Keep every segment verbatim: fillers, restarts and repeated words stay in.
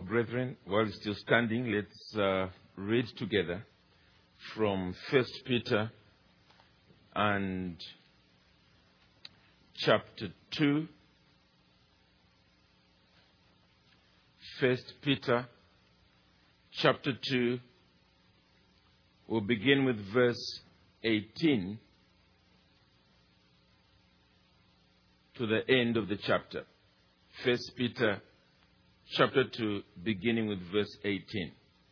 brethren, while still standing, let's uh, read together from First Peter and chapter two. First Peter chapter two. We'll begin with verse eighteen to the end of the chapter. First Peter chapter two, beginning with verse eighteen.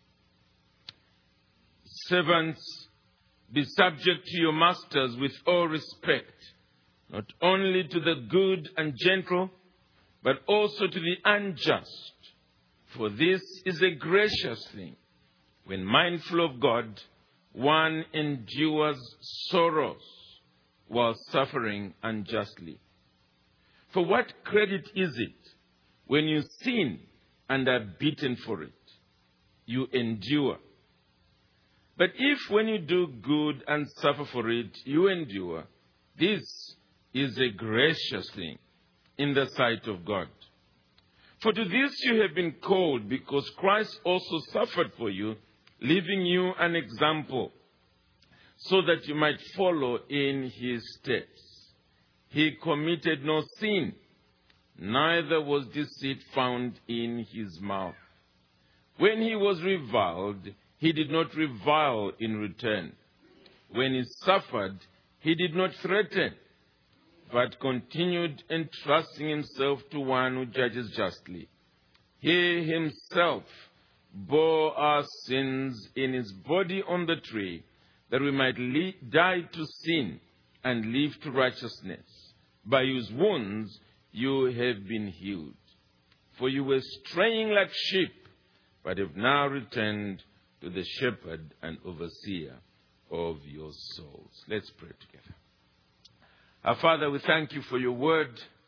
Servants, be subject to your masters with all respect, not only to the good and gentle, but also to the unjust. For this is a gracious thing. When mindful of God, one endures sorrows while suffering unjustly. For what credit is it when you sin and are beaten for it? You endure. But if when you do good and suffer for it, you endure, this is a gracious thing in the sight of God. For to this you have been called, because Christ also suffered for you, leaving you an example, so that you might follow in his steps. He committed no sin, neither was deceit found in his mouth. When he was reviled, he did not revile in return. When he suffered, he did not threaten, but continued entrusting himself to one who judges justly. He himself bore our sins in his body on the tree, that we might li- die to sin and live to righteousness. By whose wounds you have been healed. For you were straying like sheep, but have now returned to the shepherd and overseer of your souls. Let's pray together. Our Father, we thank you for your word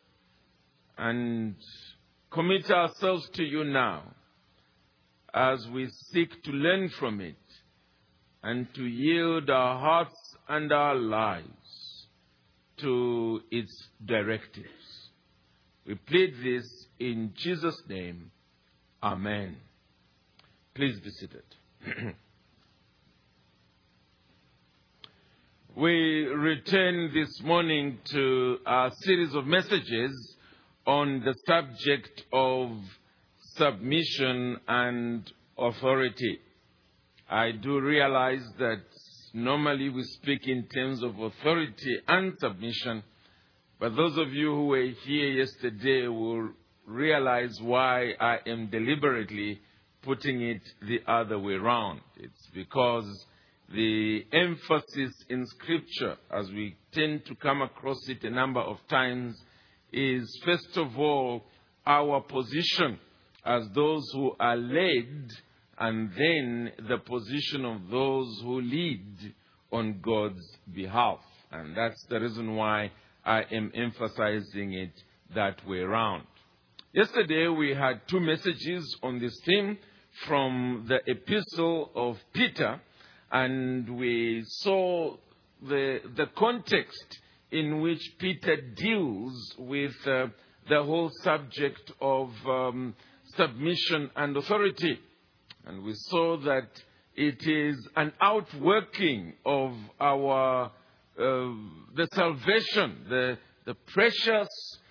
and commit ourselves to you now as we seek to learn from it and to yield our hearts and our lives to its directives. We plead this in Jesus' name. Amen. Please be seated. We return this morning to our series of messages on the subject of submission and authority. I do realize that normally we speak in terms of authority and submission, but those of you who were here yesterday will realize why I am deliberately putting it the other way around. It's because the emphasis in Scripture, as we tend to come across it a number of times, is first of all our position as those who are led, and then the position of those who lead on God's behalf. And that's the reason why I am emphasizing it that way around. Yesterday we had two messages on this theme from the epistle of Peter, and we saw the, the context in which Peter deals with uh, the whole subject of um, submission and authority. And we saw that it is an outworking of our uh, the salvation, the, the precious,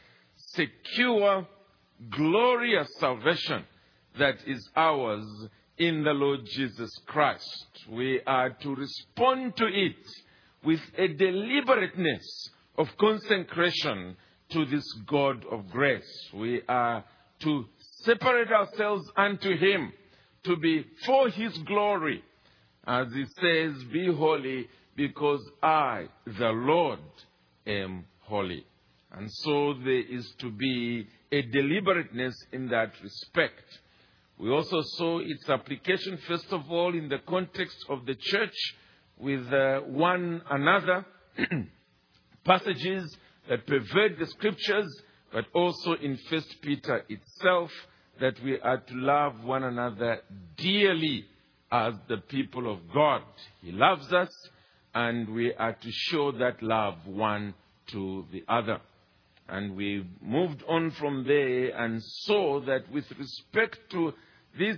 secure, glorious salvation that is ours in the Lord Jesus Christ. We are to respond to it with a deliberateness of consecration to this God of grace. We are to separate ourselves unto him, to be for his glory. As he says, be holy because I, the Lord, am holy. And so there is to be a deliberateness in that respect. We also saw its application, first of all, in the context of the church with uh, one another, passages that pervade the Scriptures, but also in First Peter itself, that we are to love one another dearly as the people of God. He loves us, and we are to show that love one to the other. And we moved on from there and saw that with respect to this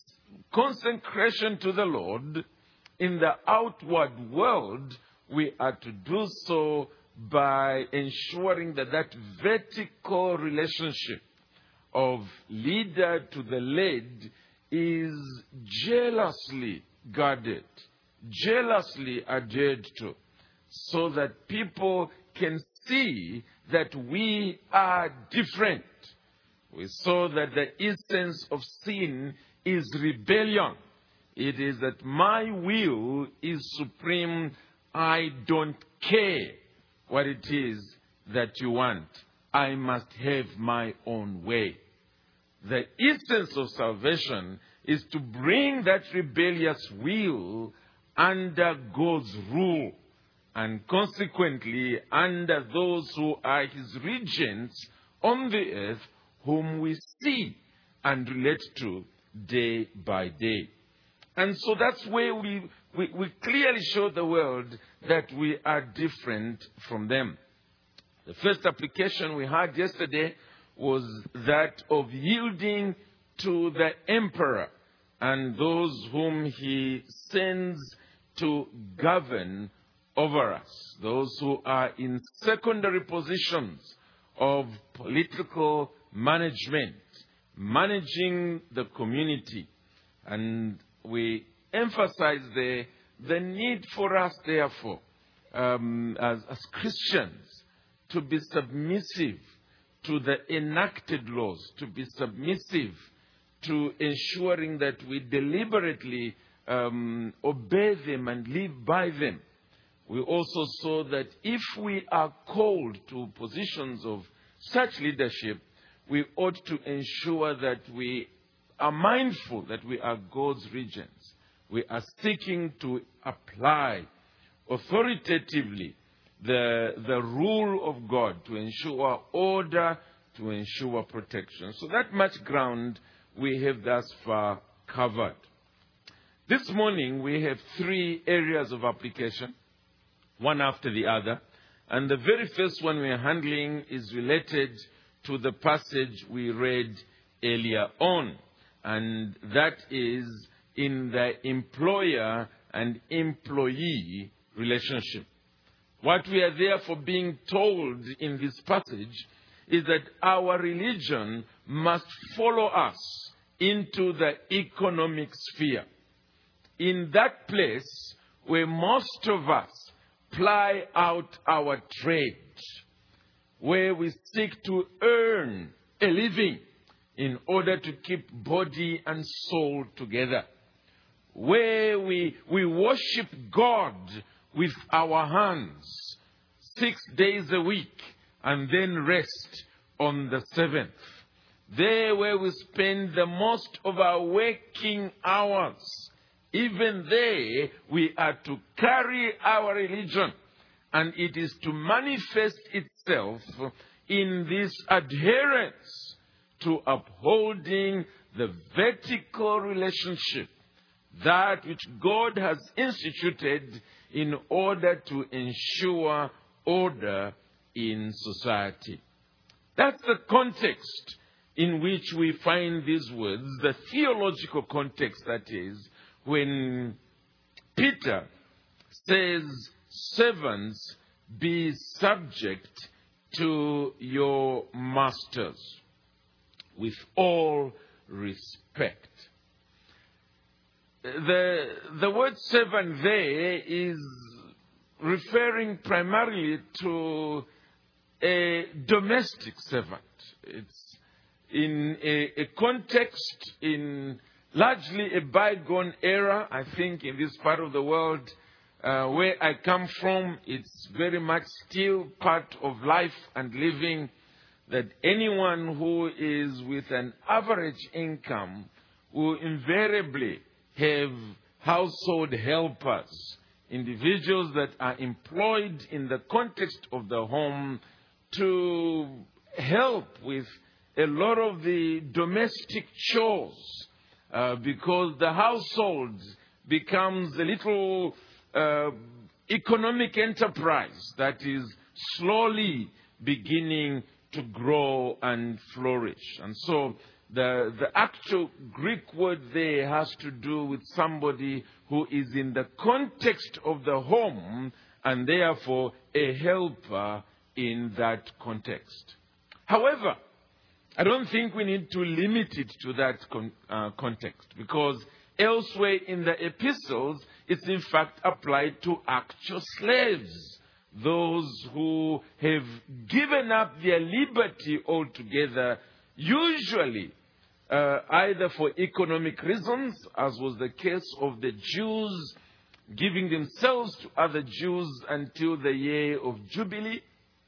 consecration to the Lord in the outward world, we are to do so by ensuring that that vertical relationship of leader to the led is jealously guarded, jealously adhered to, so that people can see that we are different. We saw that the essence of sin is rebellion. It is that my will is supreme. I don't care what it is that you want. I must have my own way. The essence of salvation is to bring that rebellious will under God's rule, and consequently under those who are his regents on the earth, whom we see and relate to day by day. And so that's where we, we, we clearly show the world that we are different from them. The first application we had yesterday was that of yielding to the emperor and those whom he sends to govern over us, those who are in secondary positions of political management, managing the community. And we emphasize the, the need for us, therefore, um, as, as Christians, to be submissive to the enacted laws, to be submissive to ensuring that we deliberately um, obey them and live by them. We also saw that if we are called to positions of such leadership, we ought to ensure that we are mindful that we are God's regents. We are seeking to apply authoritatively the, the rule of God to ensure order, to ensure protection. So that much ground we have thus far covered. This morning we have three areas of application, one after the other. And the very first one we are handling is related to the passage we read earlier on. And that is in the employer and employee relationship. What we are therefore being told in this passage is that our religion must follow us into the economic sphere. In that place where most of us ply out our trade, where we seek to earn a living in order to keep body and soul together, where we, we worship God with our hands six days a week and then rest on the seventh. There where we spend the most of our waking hours, even there we are to carry our religion, and it is to manifest itself in this adherence to upholding the vertical relationship, that which God has instituted in order to ensure order in society. That's the context in which we find these words, the theological context, that is, when Peter says, servants, be subject to your masters with all respect. The, the word servant there is referring primarily to a domestic servant. It's in a, a context in largely a bygone era. I think in this part of the world uh, where I come from, it's very much still part of life and living that anyone who is with an average income will invariably have household helpers, individuals that are employed in the context of the home to help with a lot of the domestic chores, uh, because the household becomes a little uh, economic enterprise that is slowly beginning to grow and flourish. And so The, the actual Greek word there has to do with somebody who is in the context of the home and therefore a helper in that context. However, I don't think we need to limit it to that con- uh, context, because elsewhere in the epistles, it's in fact applied to actual slaves, those who have given up their liberty altogether, usually uh, either for economic reasons, as was the case of the Jews giving themselves to other Jews until the year of Jubilee,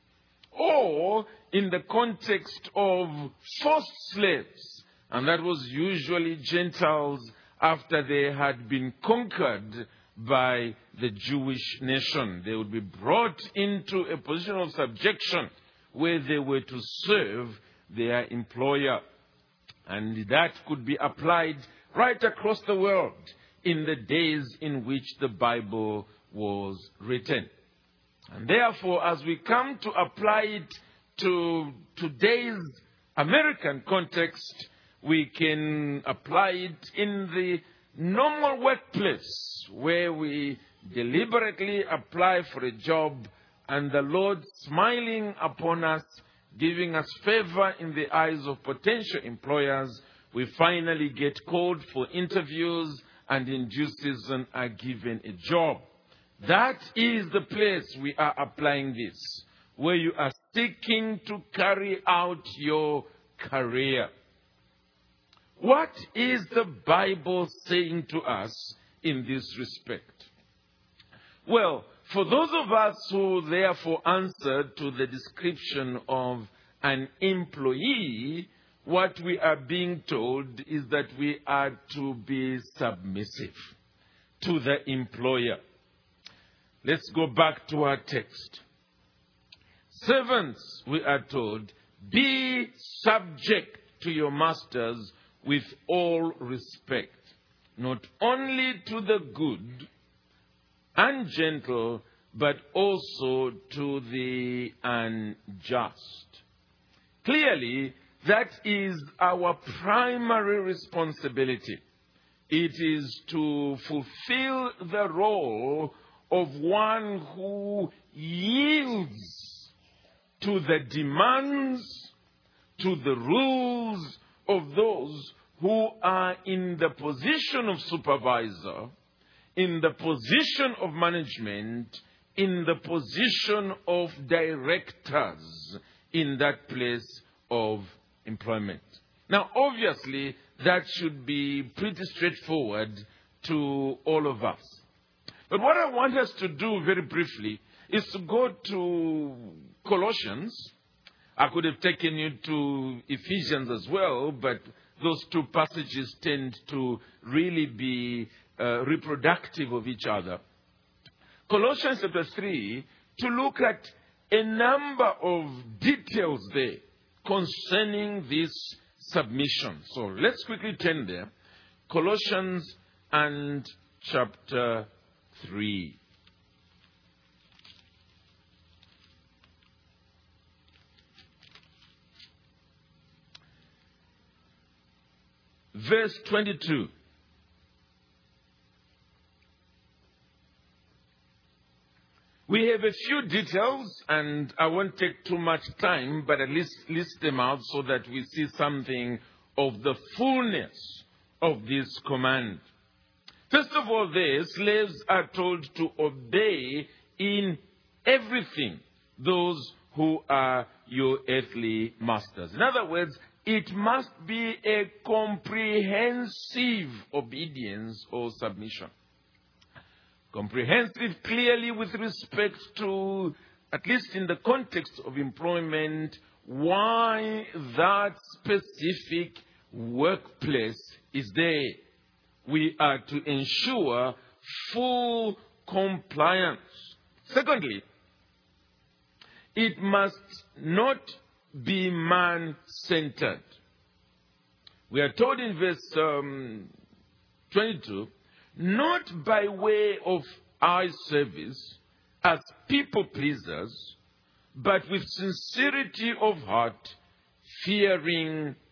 or in the context of forced slaves, and that was usually Gentiles after they had been conquered by the Jewish nation. They would be brought into a position of subjection where they were to serve their employer. And that could be applied right across the world in the days in which the Bible was written. And therefore, as we come to apply it to today's American context, we can apply it in the normal workplace where we deliberately apply for a job and the Lord smiling upon us, giving us favor in the eyes of potential employers, we finally get called for interviews and in due season are given a job. That is the place we are applying this, where you are seeking to carry out your career. What is the Bible saying to us in this respect? Well, for those of us who therefore answered to the description of an employee, what we are being told is that we are to be submissive to the employer. Let's go back to our text. Servants, we are told, be subject to your masters with all respect, not only to the good and gentle, but also to the unjust. Clearly, that is our primary responsibility. It is to fulfill the role of one who yields to the demands, to the rules of those who are in the position of supervisor, in the position of management, in the position of directors in that place of employment. Now, obviously, that should be pretty straightforward to all of us. But what I want us to do very briefly is to go to Colossians. I could have taken you to Ephesians as well, but those two passages tend to really be uh, reproductive of each other. Colossians chapter three, to look at a number of details there concerning this submission. So let's quickly turn there. Colossians and chapter three. Verse twenty-two. We have a few details, and I won't take too much time, but at least list them out so that we see something of the fullness of this command. First of all, there, slaves are told to obey in everything those who are your earthly masters. In other words, it must be a comprehensive obedience or submission. Comprehensive clearly with respect to, at least in the context of employment, why that specific workplace is there. We are to ensure full compliance. Secondly, it must not be man-centered. We are told in verse um, twenty-two, not by way of eye service as people pleasers, but with sincerity of heart, fearing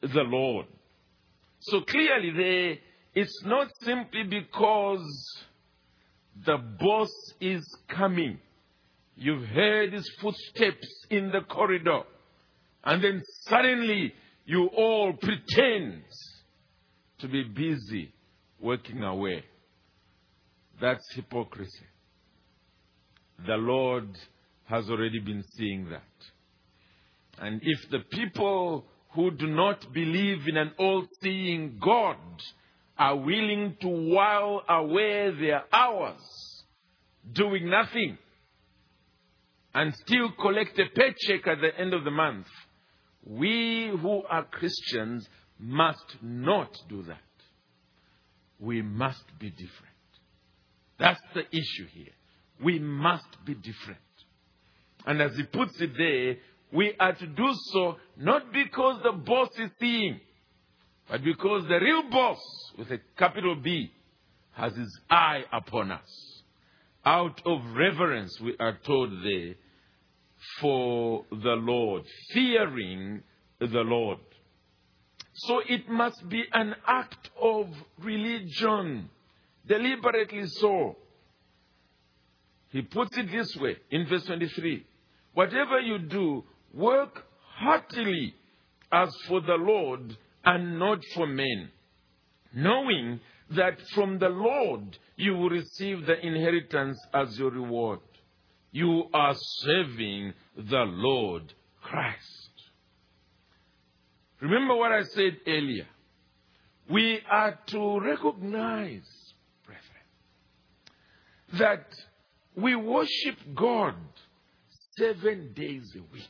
the Lord. So clearly there, it's not simply because the boss is coming. You've heard his footsteps in the corridor. And then suddenly you all pretend to be busy working away. That's hypocrisy. The Lord has already been seeing that. And if the people who do not believe in an all-seeing God are willing to while away their hours doing nothing and still collect a paycheck at the end of the month, we who are Christians must not do that. We must be different. That's the issue here. We must be different. And as he puts it there, we are to do so not because the boss is seeing, but because the real boss, with a capital B, has his eye upon us. Out of reverence, we are told there, for the Lord, fearing the Lord. So it must be an act of religion, deliberately so. He puts it this way in verse twenty-three. Whatever you do, work heartily as for the Lord and not for men, knowing that from the Lord you will receive the inheritance as your reward. You are serving the Lord Christ. Remember what I said earlier. We are to recognize, brethren, that we worship God seven days a week.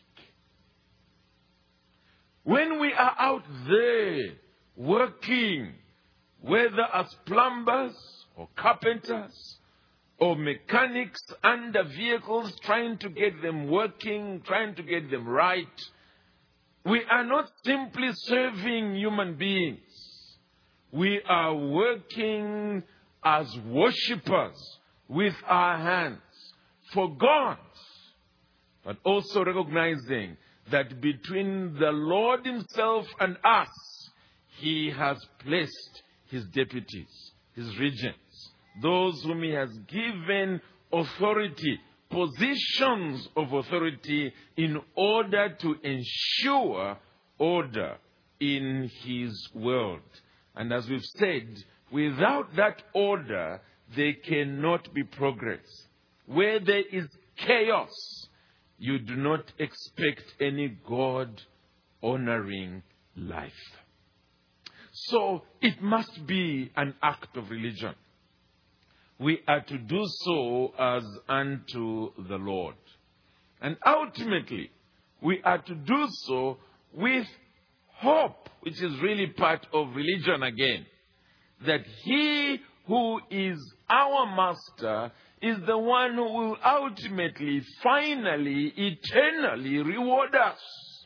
When we are out there working, whether as plumbers or carpenters or mechanics under vehicles, trying to get them working, trying to get them right, we are not simply serving human beings. We are working as worshippers with our hands for God, but also recognizing that between the Lord himself and us, he has placed his deputies, his regents, those whom he has given authority, positions of authority, in order to ensure order in his world. And as we've said, without that order, there cannot be progress. Where there is chaos, you do not expect any God-honoring life. So it must be an act of religion. We are to do so as unto the Lord. And ultimately, we are to do so with hope, which is really part of religion again. That he who is our master is the one who will ultimately, finally, eternally reward us.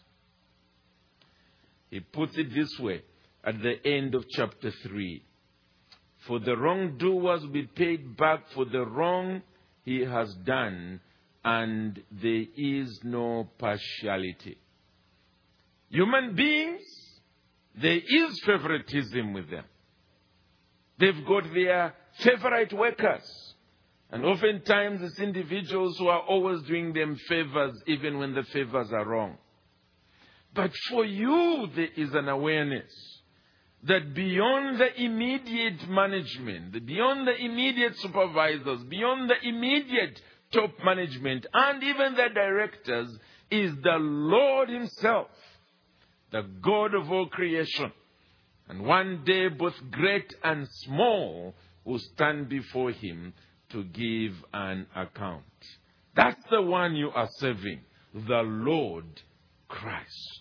He puts it this way at the end of chapter three. For the wrongdoers will be paid back for the wrong he has done, and there is no partiality. Human beings, there is favoritism with them. They've got their favorite workers. And oftentimes it's individuals who are always doing them favors, even when the favors are wrong. But for you, there is an awareness that beyond the immediate management, beyond the immediate supervisors, beyond the immediate top management, and even the directors, is the Lord himself, the God of all creation. And one day both great and small will stand before him to give an account. That's the one you are serving, the Lord Christ.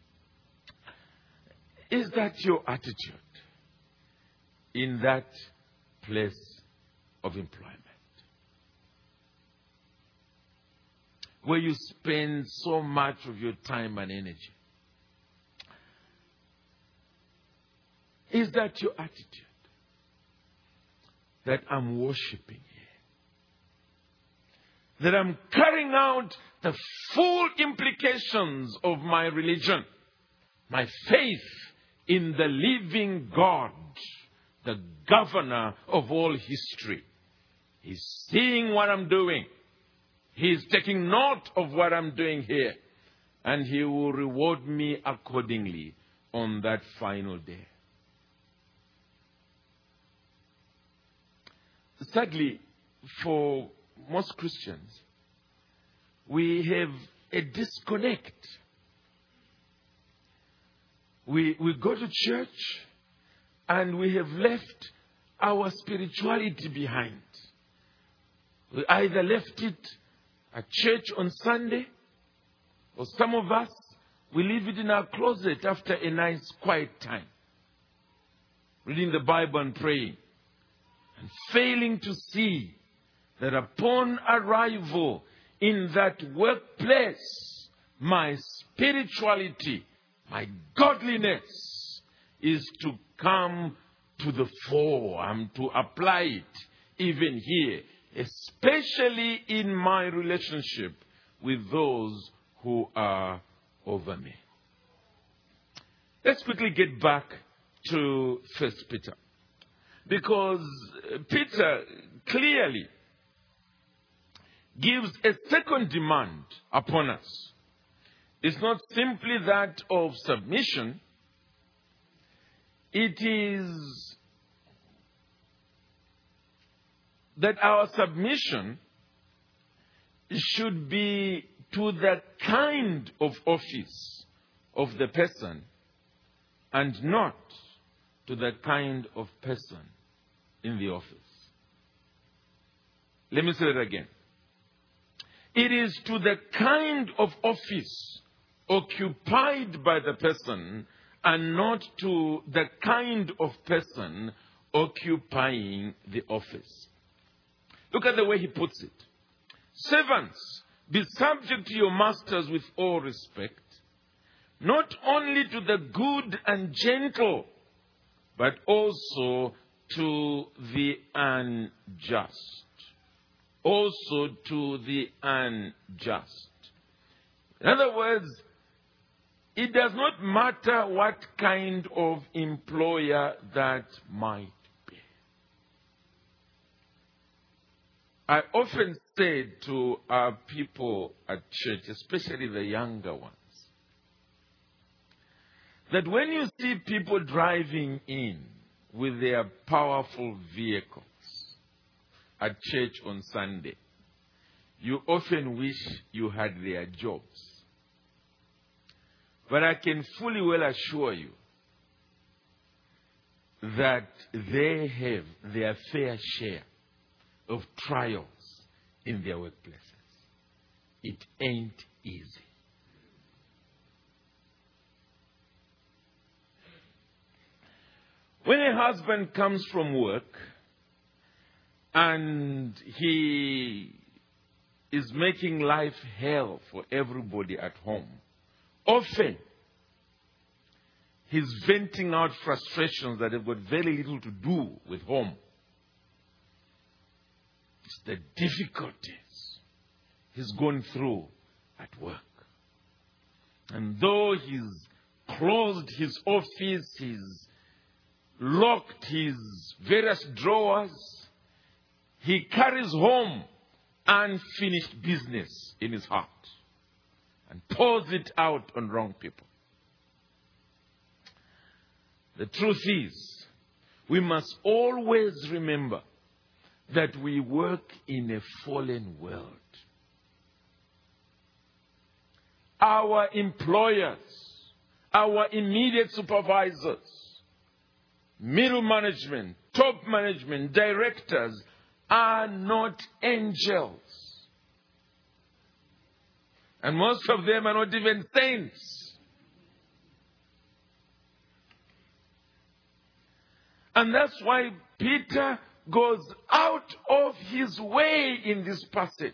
Is that your attitude in that place of employment, where you spend so much of your time and energy? Is that your attitude? That I'm worshiping here, that I'm carrying out the full implications of my religion, my faith in the living God, the governor of all history. He's seeing what I'm doing. He's taking note of what I'm doing here. And he will reward me accordingly on that final day. Sadly, for most Christians, we have a disconnect. We, we go to church and we have left our spirituality behind. We either left it at church on Sunday, or some of us, we leave it in our closet after a nice quiet time, reading the Bible and praying, and failing to see that upon arrival in that workplace, my spirituality, my godliness is to come to the fore. I'm to apply it even here, especially in my relationship with those who are over me. Let's quickly get back to First Peter. Because Peter clearly gives a second demand upon us. It's not simply that of submission. It is that our submission should be to the kind of office of the person and not to the kind of person in the office. Let me say that again. It is to the kind of office occupied by the person and not to the kind of person occupying the office. Look at the way he puts it. Servants, be subject to your masters with all respect, not only to the good and gentle, but also to the unjust. Also to the unjust. In other words, it does not matter what kind of employer that might be. I often say to our people at church, especially the younger ones, that when you see people driving in with their powerful vehicles at church on Sunday, you often wish you had their jobs. But I can fully well assure you that they have their fair share of trials in their workplaces. It ain't easy. When a husband comes from work and he is making life hell for everybody at home, often he's venting out frustrations that have got very little to do with home. It's the difficulties he's gone through at work. And though he's closed his office, he's locked his various drawers, he carries home unfinished business in his heart and pours it out on wrong people. The truth is, we must always remember that we work in a fallen world. Our employers, our immediate supervisors, middle management, top management, directors are not angels. And most of them are not even saints. And that's why Peter goes out of his way in this passage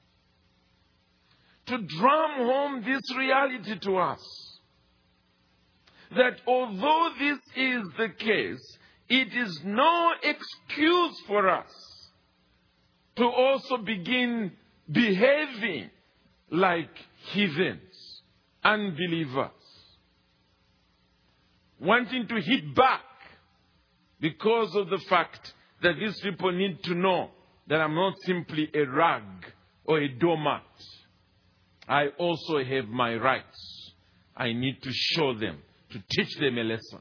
to drum home this reality to us. That although this is the case, it is no excuse for us to also begin behaving like heathens, unbelievers. wanting to hit back because of the fact that these people need to know that I'm not simply a rag or a doormat. I also have my rights. I need to show them, to teach them a lesson.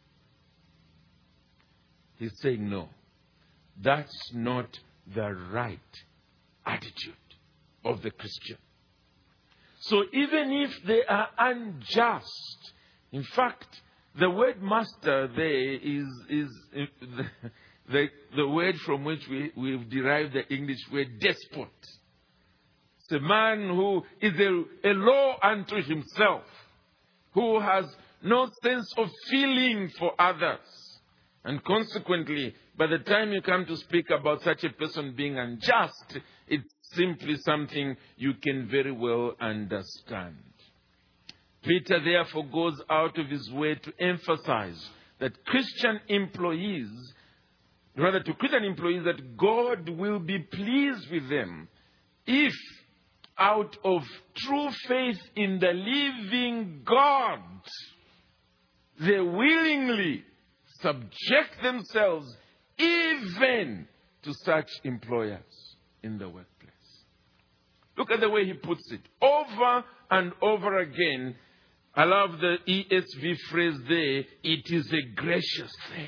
He's saying, no, that's not the right attitude of the Christian. So even if they are unjust, in fact, the word master there is, is the, the, the word from which we, we've derived the English word despot. It's a man who is a, a law unto himself, who has no sense of feeling for others. And consequently, by the time you come to speak about such a person being unjust, it's simply something you can very well understand. Peter therefore goes out of his way to emphasize that Christian employees, rather to Christian employees, that God will be pleased with them if out of true faith in the living God, they willingly subject themselves even to such employers in the workplace. Look at the way he puts it. Over and over again, I love the E S V phrase there, it is a gracious thing.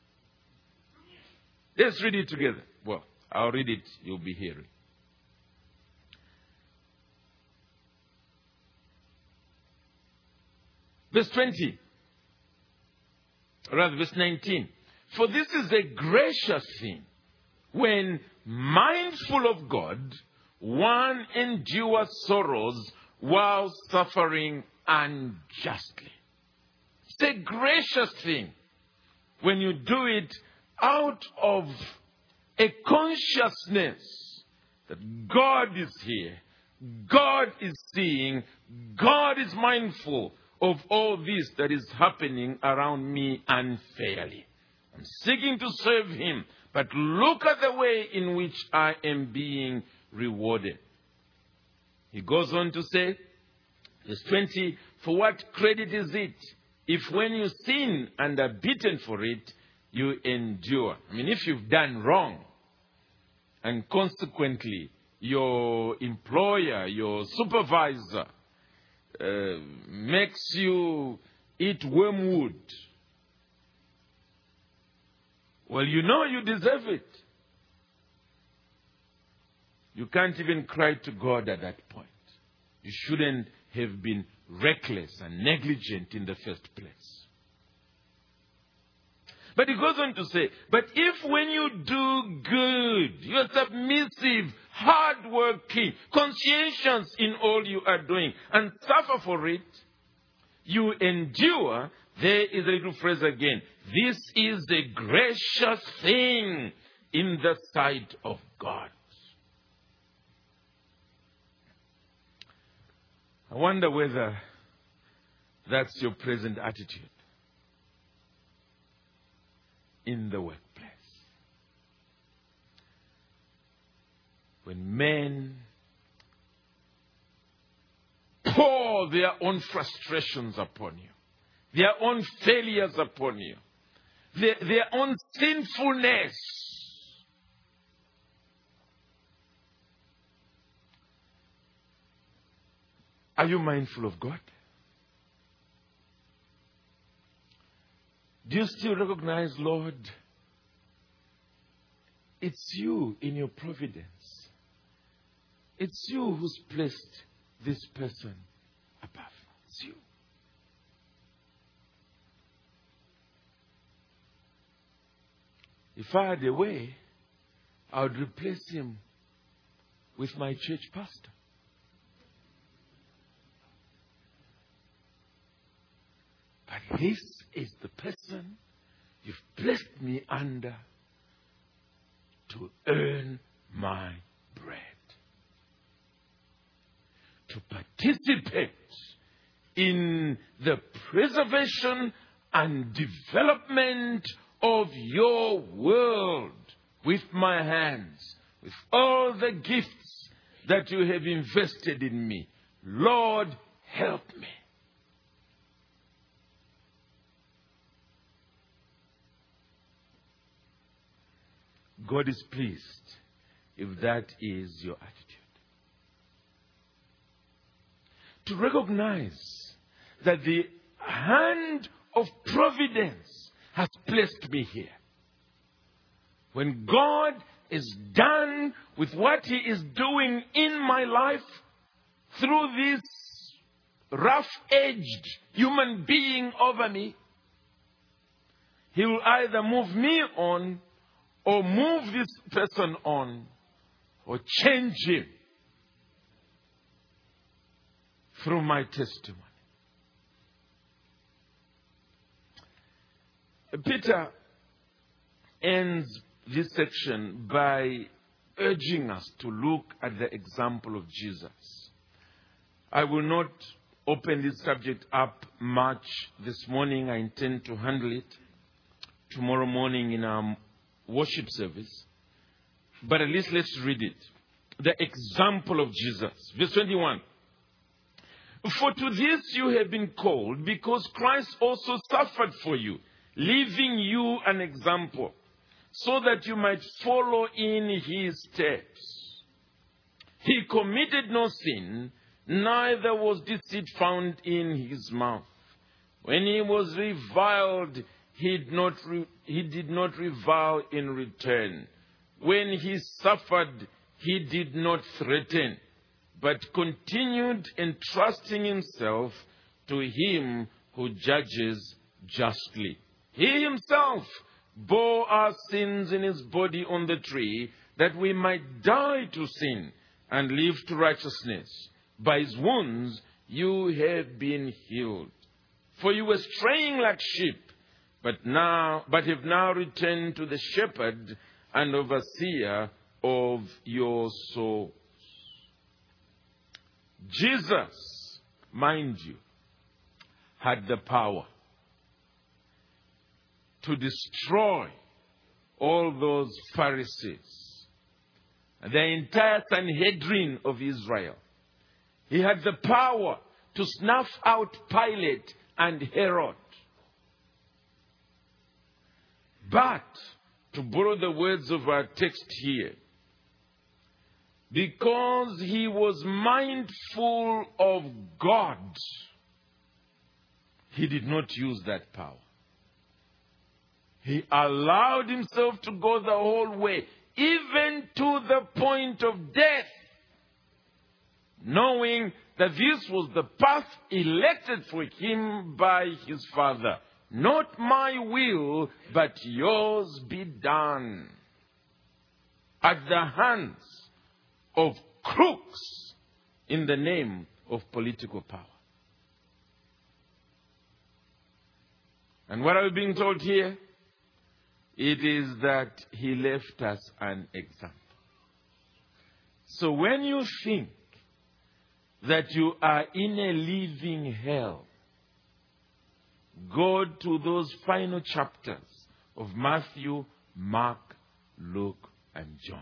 Let's read it together. Well, I'll read it, you'll be hearing. Verse twenty. Rather, verse nineteen. For this is a gracious thing, when mindful of God, one endures sorrows while suffering unjustly. It's a gracious thing when you do it out of a consciousness that God is here, God is seeing, God is mindful of all this that is happening around me unfairly. I'm seeking to serve him, but look at the way in which I am being rewarded. He goes on to say, verse twenty, for what credit is it if when you sin and are beaten for it, you endure? I mean, if you've done wrong, and consequently your employer, your supervisor, uh, makes you eat wormwood, well, you know you deserve it. You can't even cry to God at that point. You shouldn't have been reckless and negligent in the first place. But he goes on to say, but if when you do good, you are submissive, hardworking, conscientious in all you are doing, and suffer for it, you endure, there is a little phrase again, this is a gracious thing in the sight of God. I wonder whether that's your present attitude in the workplace. When men pour their own frustrations upon you, their own failures upon you, their, their own sinfulness, are you mindful of God? Do you still recognize, Lord, it's you in your providence. It's you who's placed this person above. It's you. If I had a way, I would replace him with my church pastor. But this is the person you've placed me under to earn my bread. To participate in the preservation and development of your world with my hands, with all the gifts that you have invested in me. Lord, help me. God is pleased if that is your attitude. To recognize that the hand of providence has placed me here. When God is done with what He is doing in my life through this rough-edged human being over me, He will either move me on or move this person on or change him through my testimony. Peter ends this section by urging us to look at the example of Jesus. I will not open this subject up much this morning. I intend to handle it tomorrow morning in our worship service. But at least let's read it. The example of Jesus. Verse twenty-one. For to this you have been called, because Christ also suffered for you, leaving you an example, so that you might follow in his steps. He committed no sin, neither was deceit found in his mouth. When he was reviled, he did not, re- he did not revile in return. When he suffered, he did not threaten, but continued entrusting himself to him who judges justly. He himself bore our sins in his body on the tree, that we might die to sin and live to righteousness. By his wounds you have been healed. For you were straying like sheep, but now, but have now returned to the shepherd and overseer of your souls. Jesus, mind you, had the power to destroy all those Pharisees, the entire Sanhedrin of Israel. He had the power to snuff out Pilate and Herod. But, to borrow the words of our text here, because he was mindful of God, he did not use that power. He allowed himself to go the whole way, even to the point of death, knowing that this was the path elected for him by his Father. Not my will, but yours be done. At the hands of crooks in the name of political power. And what are we being told here? It is that he left us an example. So when you think that you are in a living hell, go to those final chapters of Matthew, Mark, Luke, and John.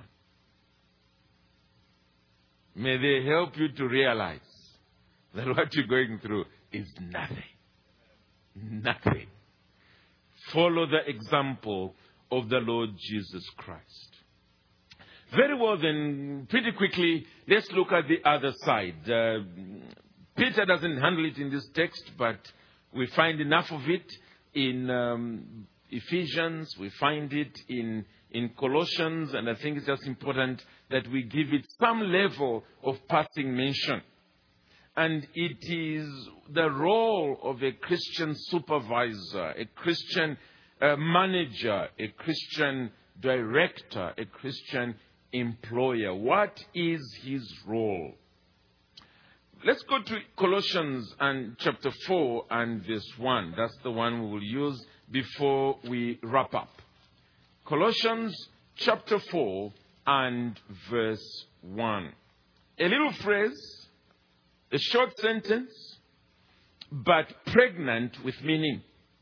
May they help you to realize that what you're going through is nothing. Nothing. Follow the example of the Lord Jesus Christ. Very well then, pretty quickly, let's look at the other side. Uh, Peter doesn't handle it in this text, but we find enough of it in um, Ephesians. We find it in, in Colossians. And I think it's just important that we give it some level of passing mention. And it is the role of a Christian supervisor, a Christian uh, manager, a Christian director, a Christian employer. What is his role? Let's go to Colossians and chapter four and verse one. That's the one we will use before we wrap up. Colossians chapter four and verse one. A little phrase, a short sentence, but pregnant with meaning.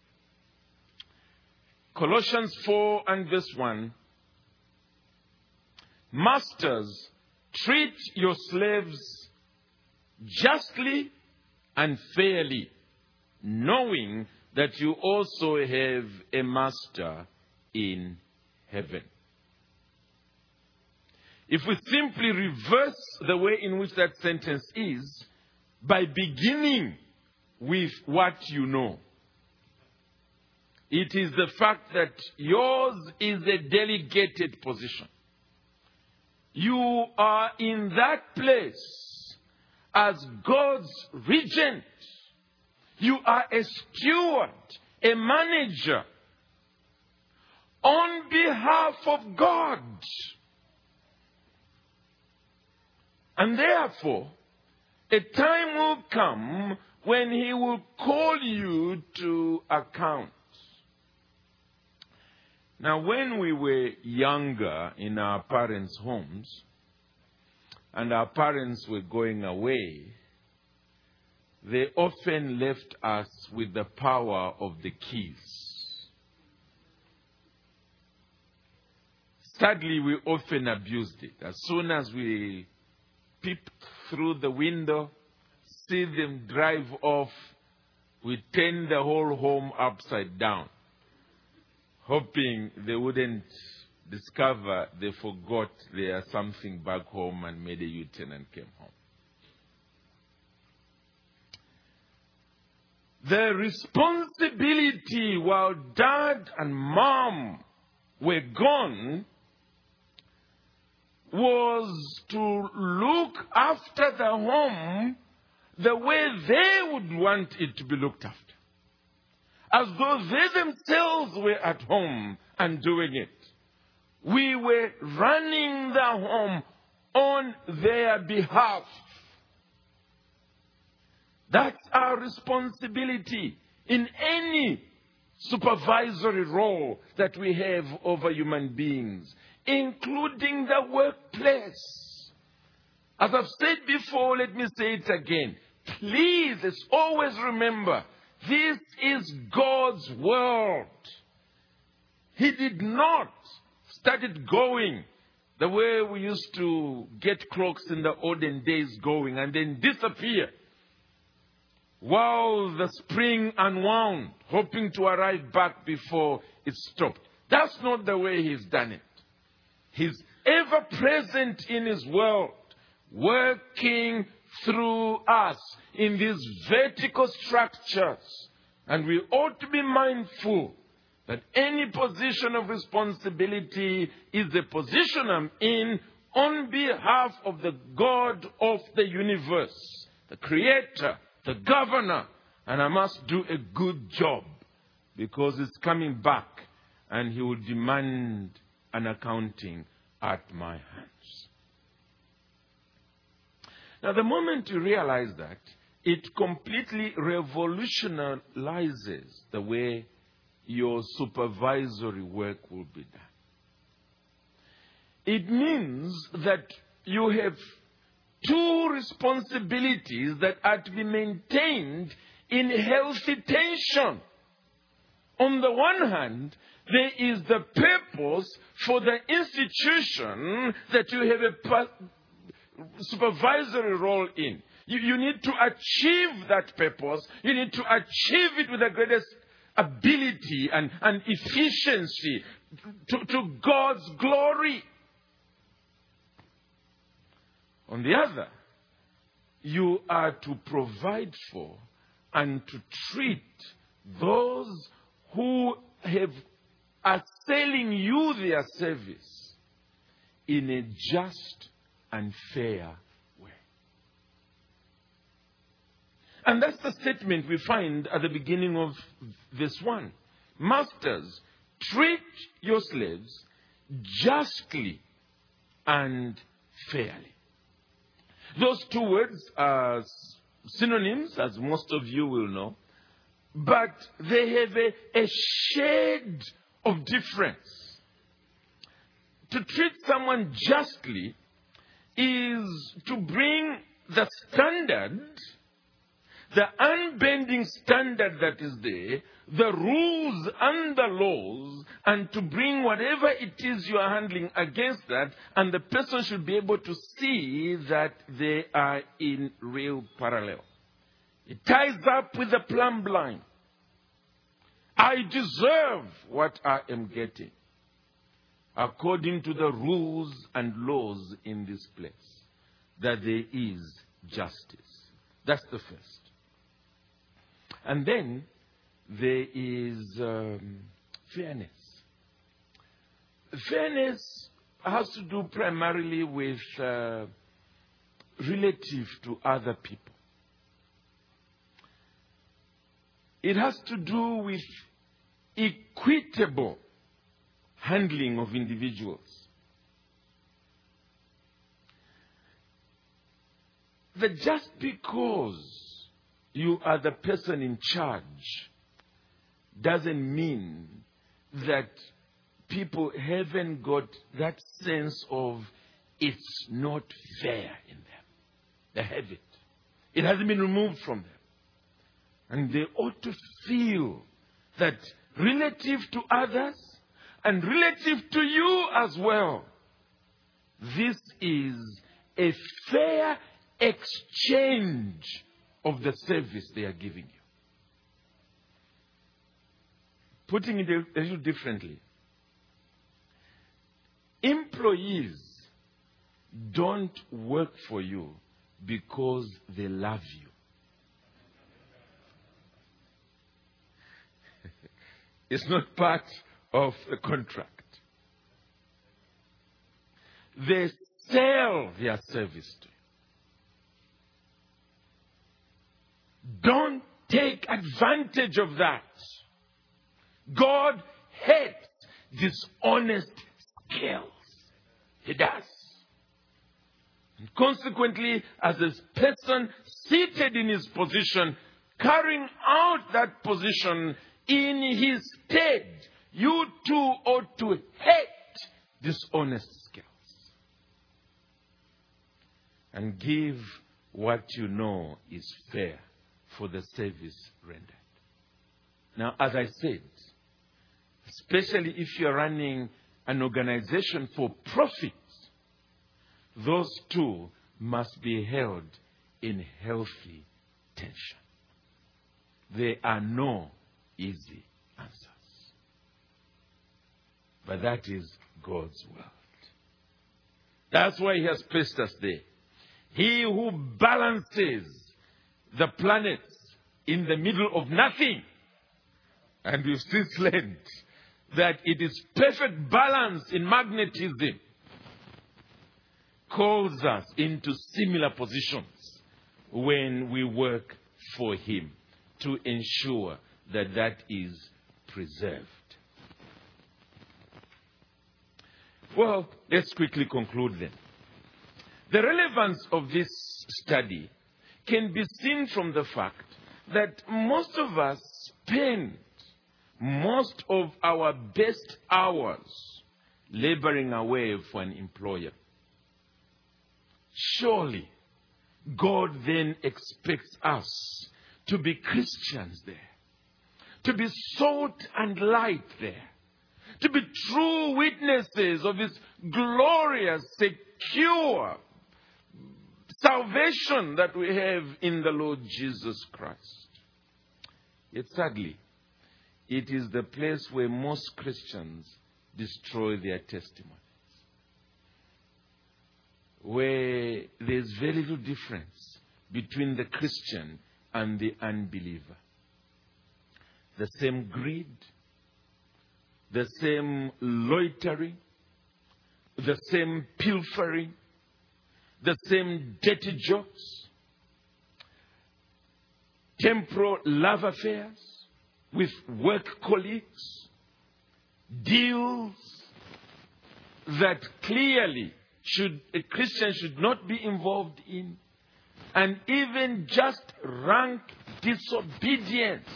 Colossians four and verse one. Masters, treat your slaves justly and fairly, knowing that you also have a master in heaven. if we simply reverse the way in which that sentence is by beginning with what you know. It is the fact that yours is a delegated position. You are in that place as God's regent. You are a steward, a manager on behalf of God. And therefore, a time will come when He will call you to account. Now, when we were younger in our parents' homes, and our parents were going away, they often left us with the power of the keys. Sadly, we often abused it. As soon as we peeped through the window, see them drive off, we turned the whole home upside down, hoping they wouldn't discover they forgot there something back home and made a U-turn and came home. The responsibility while dad and mom were gone was to look after the home the way they would want it to be looked after. As though they themselves were at home and doing it. We were running the home on their behalf. That's our responsibility in any supervisory role that we have over human beings, including the workplace. As I've said before, let me say it again. Please, let's always remember, this is God's world. He did not start it going the way we used to get clocks in the olden days going and then disappear while the spring unwound, hoping to arrive back before it stopped. That's not the way He's done it. He's ever present in His world, working through us in these vertical structures. And we ought to be mindful that any position of responsibility is the position I'm in on behalf of the God of the universe, the Creator, the Governor, and I must do a good job because it's coming back and He will demand an accounting at my hands. Now, the moment you realize that, it completely revolutionizes the way your supervisory work will be done. It means that you have two responsibilities that are to be maintained in healthy tension. On the one hand, there is the purpose for the institution that you have a supervisory role in. You, you need to achieve that purpose. You need to achieve it with the greatest ability and, and efficiency to, to God's glory. On the other, you are to provide for and to treat those who have are selling you their service in a just and fair way. And that's the statement we find at the beginning of verse one. Masters, treat your slaves justly and fairly. Those two words are synonyms, as most of you will know, but they have a, a shade of difference. To treat someone justly is to bring the standard, the unbending standard that is there, the rules and the laws, and to bring whatever it is you are handling against that, and the person should be able to see that they are in real parallel. It ties up with the plumb line. I deserve what I am getting. according to the rules and laws in this place, that there is justice. That's the first. And then there is um, fairness. Fairness has to do primarily with uh, relative to other people. It has to do with equitable handling of individuals. That just because you are the person in charge doesn't mean that people haven't got that sense of it's not fair in them. They have it. It hasn't been removed from them. And they ought to feel that relative to others and relative to you as well, this is a fair exchange of the service they are giving you. Putting it a little differently, employees don't work for you because they love you. It's not part of the contract. They sell their service to you. Don't take advantage of that. God hates dishonest skills. He does. And consequently, as a person seated in his position, carrying out that position in his stead, you too ought to hate dishonest skills. And give what you know is fair for the service rendered. Now, as I said, especially if you're running an organization for profit, those two must be held in healthy tension. There are no easy answers. But that is God's world. That's why He has placed us there. He who balances the planets in the middle of nothing. And we've since learned that it is perfect balance in magnetism. Calls us into similar positions when we work for Him to ensure that that is preserved. Well, let's quickly conclude then. The relevance of this study can be seen from the fact that most of us spend most of our best hours laboring away for an employer. Surely, God then expects us to be Christians there, to be salt and light there, to be true witnesses of His glorious, secure salvation that we have in the Lord Jesus Christ. Yet sadly, it is the place where most Christians destroy their testimonies, where there's very little difference between the Christian and the unbeliever. The same greed, the same loitering, the same pilfering, the same dirty jokes, temporal love affairs with work colleagues, deals that clearly should a Christian should not be involved in, and even just rank disobedience.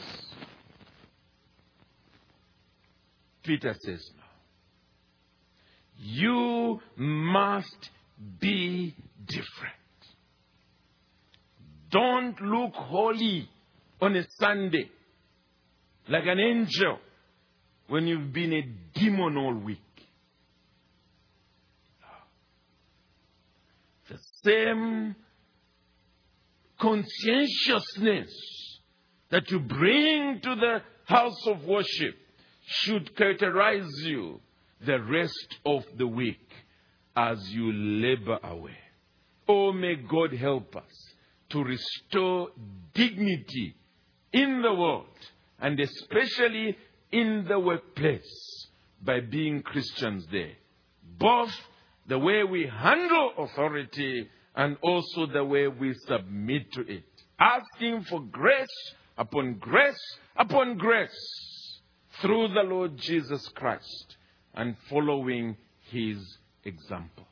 Peter says, no. You must be different. Don't look holy on a Sunday like an angel when you've been a demon all week. The same conscientiousness that you bring to the house of worship should characterize you the rest of the week as you labor away. Oh, may God help us to restore dignity in the world, and especially in the workplace, by being Christians there. Both the way we handle authority and also the way we submit to it. Asking for grace upon grace upon grace through the Lord Jesus Christ and following his example.